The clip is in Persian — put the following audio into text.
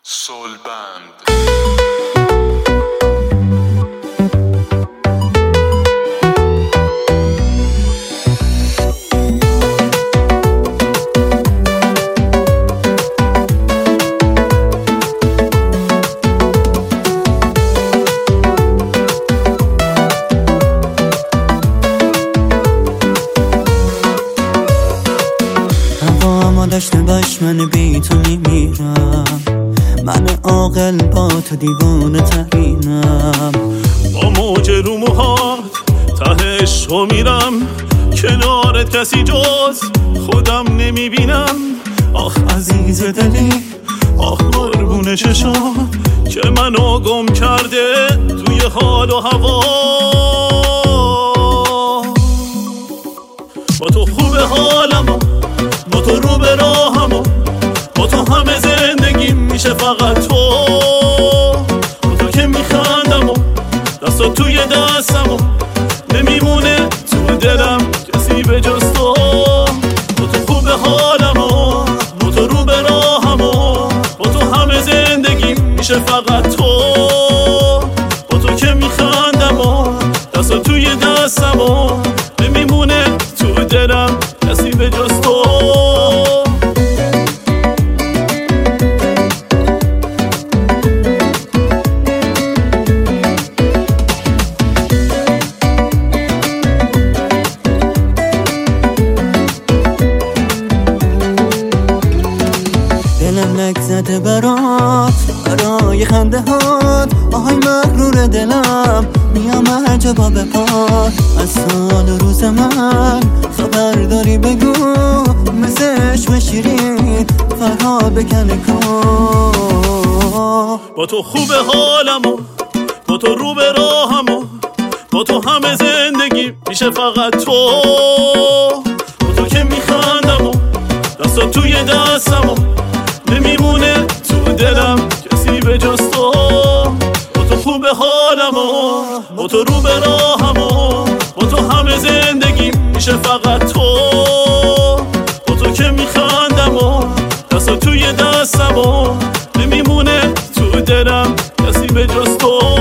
سولبند. هوا داشته باش من بی تو میمیرم، من عاقل با تو دیوانه ترینم. با موج رو موهات ته عشقو میرم، کنارت کسی جز خودم نمیبینم. آخ عزیز دلی، آخ قربون چشات که منو گم کرده توی حال و هوا. با تو خوب حالمو، با تو رو به راهمو، با تو همه زندگی میشه فقط تو. با تو که میخندم و دستات توی دستمو، نمیمونه تو دلم کسی به جز تو. با تو خوب حالمو، با تو رو به راهمو، با تو همه زندگی میشه فقط تو. با تو که میخندم و دستات توی دستمو، نمیمونه تو دلم کسی به جز تو. دلم لک زده برات، برای خنده هات، آهای مغرور دلم میام هر جا با بپات. از سال و روز من خبر داری بگو، مثل عشق شیرین فرهاد بکنه کن. با تو خوب حالمو، با تو رو به راهمو، با تو همه زندگی میشه فقط تو. با تو که میخندم و دستات توی دستمو، نمیمونه تو دلم کسی به جز تو. با تو خوب حالمو، با تو رو به راهمو، با تو همه زندگی میشه فقط تو. با تو که میخندم و دستات توی دستمو، نمیمونه تو دلم کسی به جز تو.